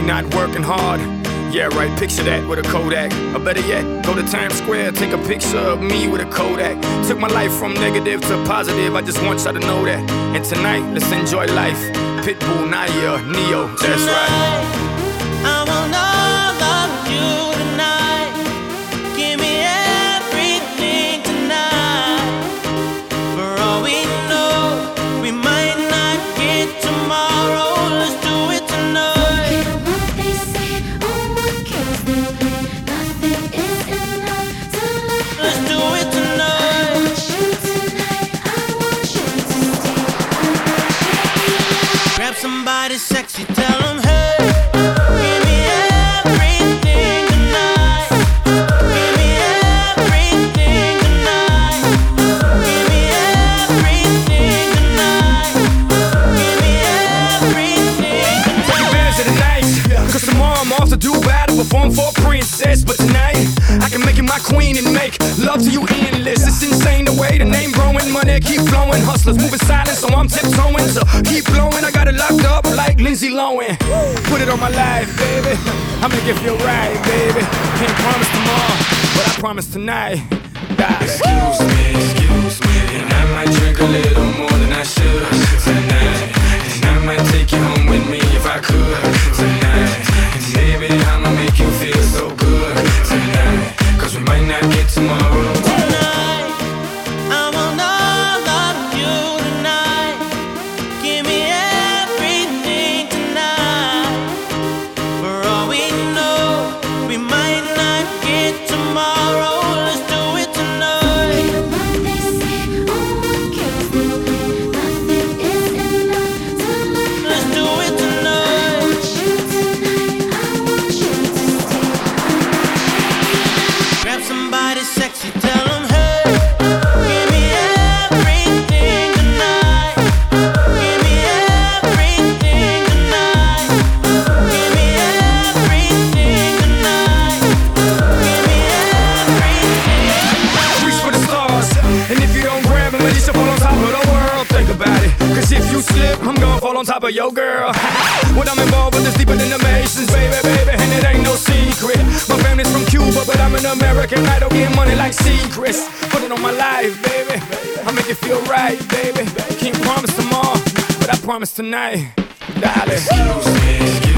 not working hard. Yeah, right, picture that with a Kodak. Or better yet, go to Times Square, take a picture of me with a Kodak. Took my life from negative to positive, I just want y'all to know that. And tonight, let's enjoy life. Pitbull, Naya, Neo, that's right. I want all of you tonight. Give me everything tonight. For all we know, we might not get tomorrow. Let's do it tonight. They say, oh, what kills them? Nothing is enough to love. Let's do it tonight. I want you tonight. I want you to stay. Grab somebody sexy, tell them, hey, give me everything tonight. Give me everything tonight. Give me everything tonight. Give me everything Take tonight. advantage of the night, cause tomorrow I'm off to Dubai to perform for a princess. But tonight, I can make you my queen and make love to you endless. It's insane the way the name growing, money keep flowing. Hustlers moving silent, so I'm tiptoeing. So keep blowing, I got it locked up like Lindsay Lohan. Put it on my life, baby. I'ma give you a ride, baby. Can't promise tomorrow, but I promise tonight. Excuse me, and I might drink a little more than I should tonight. And I might take you home with me if I could tonight. And baby, I'ma make you feel so good tonight. Cause we might not get tomorrow. Tonight, I want all of you tonight. Give me everything tonight. For all we know, we might not get tomorrow. Let's do it tonight. They say, oh, what kills them? Nothing is enough to love. Let's do it I tonight. want you tonight. I want you to stay. Grab somebody sexy, tell them, hey, give me everything tonight. Give me everything tonight. Give me everything tonight. Give me everything. Reach for the stars, and if you don't grab them, at least you'll fall on top of the world. Think about it, cause if you slip, I'm gonna fall on top of your girl. What I'm involved with is deeper than the Masons, baby, and it ain't no secret. My family's from Cuba, but I'm an American idol, getting money like secrets. Put it on my life, baby, I make it feel right, baby. Can't promise tomorrow, but I promise tonight, darling. Excuse me,